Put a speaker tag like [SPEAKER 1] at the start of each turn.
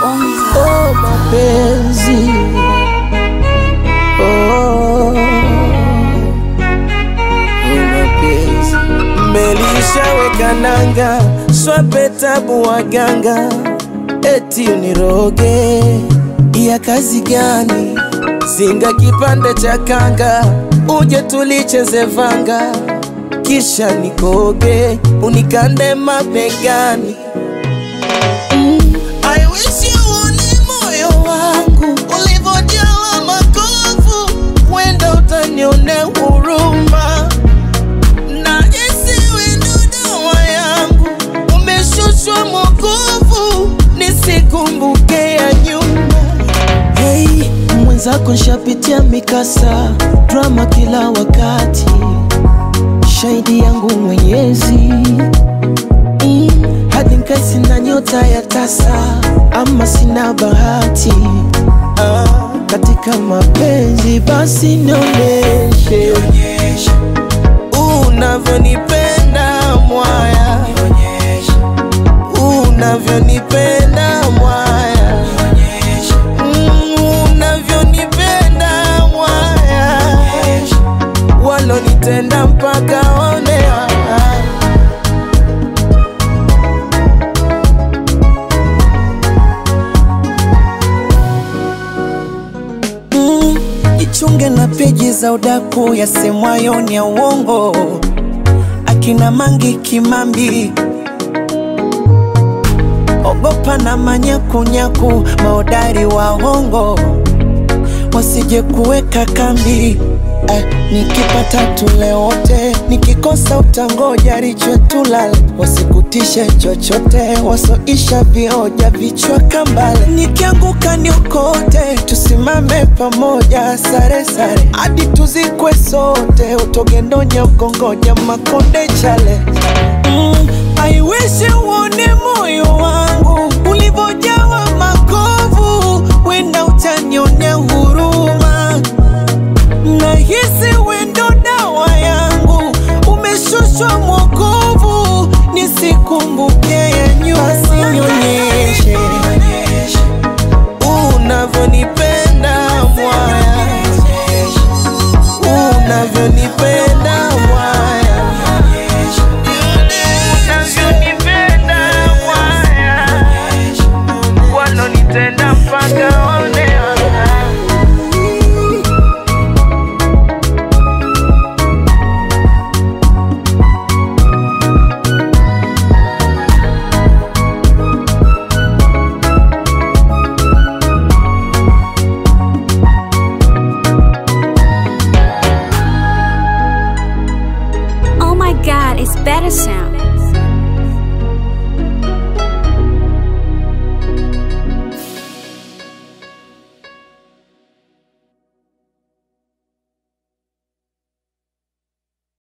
[SPEAKER 1] Oh mapenzi, mapenzi. Melishaweka nanga, swape tabu waganga, eti uniroge. Ya kazi gani? Singa kipande cha kanga, uje tulicheze vanga, kisha nikoge, unikande mabegani. I wish you uone moyo wangu ulivyojawa makovu, wenda utanione huruma. Na isiwe ndo dawa yangu, umeshushwa mwokovu, nisikumbuke ya nyuma. Hey, mwenzako nshapitia mikasa, drama kila wakati, shahidi yangu Mwenyezi. Hadi nkai sina nyota ya tasa, ama sina bahati katika mapenzi, basi nionyeshe unavyonipenda mwaya, unavyonipenda mwaya, unavyonipenda mwaya, walonitenda mpaka onea. Chunge na peji za udaku ya semwayo ni ya uongo, akina Mangi Kimambi. Ogopa na manyakunyaku, maodari wa hongo, wasije kuweka kambi. Nikipata tule wote, nikikosa utangoja riche tulale, wasikutishe chochote, wasoisha vioja vichwa kambale. Nikianguka niokote, tusimame pamoja sare sare, hadi tuzikwe sote, utogendonya mkongoja makonde chale. I wish uone moyo wangu ulivyojawa makovu, wenda utanione huruma. Nahisi wendo dawa yangu, umeshushwa mwokovu, nisikumbuke ya nyuma. Nionyeshe unavyonipenda mwaya, unavyonipenda mwaya, unavyonipenda mwaya, walonitenda mpaka onea.
[SPEAKER 2] Oh my God, it's better sound.